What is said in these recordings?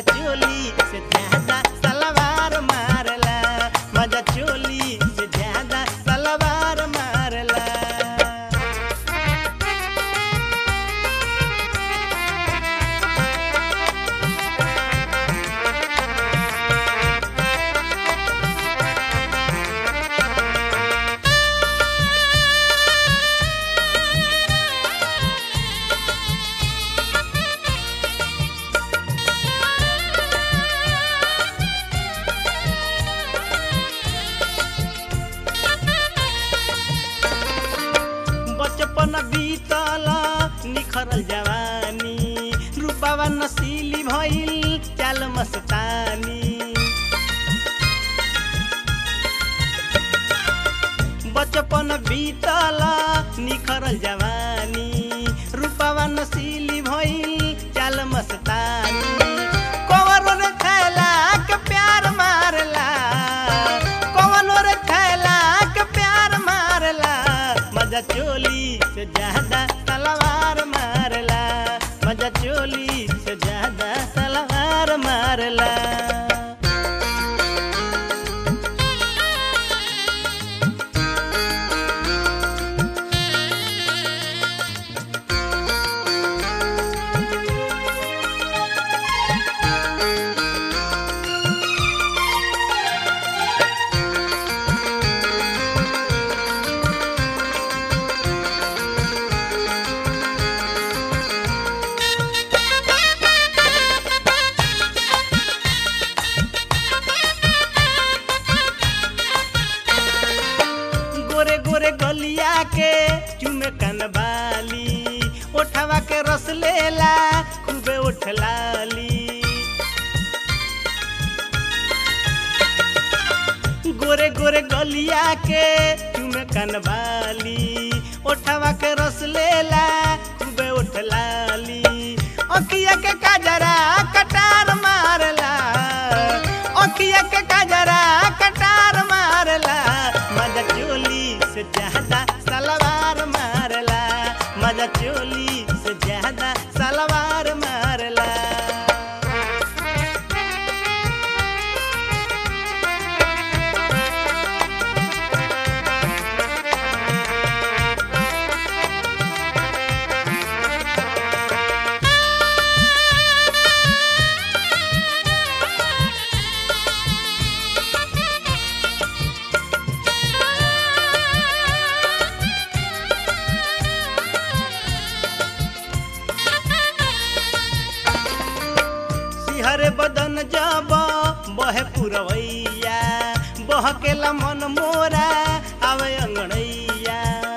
चोली से ज्यादा सलवार मारला मजा चोली से ज्यादा सलवार मारला। बचपन बीतल निखरल जवानी रूपवा नशीली भइल चाल मस्तानी। बचपन बीतल निखरल जवानी रूपवा नशीली भइल चाल मस्तानी। कवनो रे थैला के प्यार मारला कवनो रे थैला के प्यार मारला मजा चोली से ज्यादा सलवार मारला मजा चोली से ज्यादा सलवार मारला। गोरे गोरे गलिया के चुमे कनबाली ओठवा के रस लेला खूबे उठलाली। गोरे गोरे गलिया के चुमे कनबाली ओठवा के रस लेला खूबे उठलाली। अखिया के काजरा कटार मारला अखिया के काजरा कटार मारला मजा चोली से ज्यादा सलवार मारला मजा चोली से ज्यादा सलवार मारला। हरे बदन जब बहे पुरवैया बहकेला मन मोरा आवे अंगड़ैया।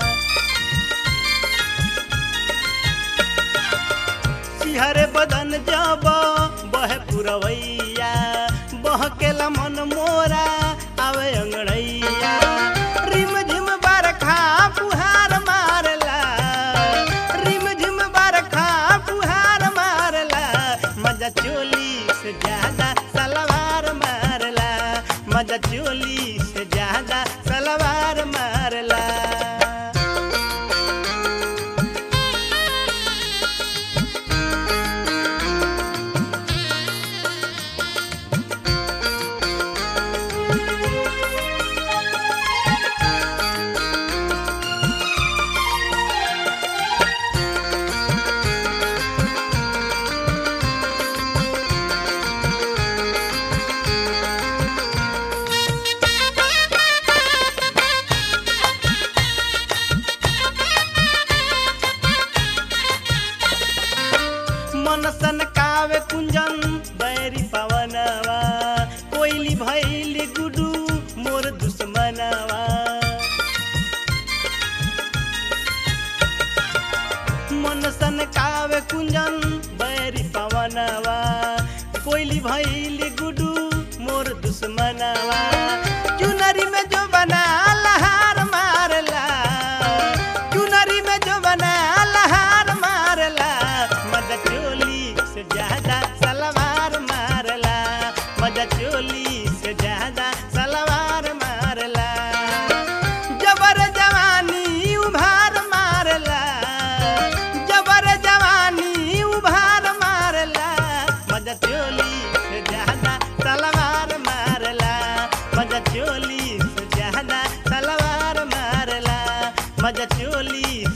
सिहरे बदन जब बहे पुरवैया बहकेला मन मोरा आवे अंगड़ैया। रिम झिम बरखा फुहार मारला रिम झिम बरखा फुहार मारला मजा चोली से ज्यादा सलवार मारला मजा चोली से ज्यादा सलवार मारला। मन सनकावे कुंजन बैरी पवनवा कोयली भैली गुडू मोर दुश्मनवा। मन सनकावे कुंजन बैरी पवनवा कोयली भैली गुडू मोर दुश्मनवा। चुनरी में जो बना लहार मारला चुनरी में जो बना लहार मारला मजा चोली से ज्यादा सलवार मारला मजा चोली से ज्यादा सलवार मारला। जबर जवानी उभार मारला जबर जवानी उभार मारला मजा चोली चोली से ज्यादा सलवार मारला मजा चोली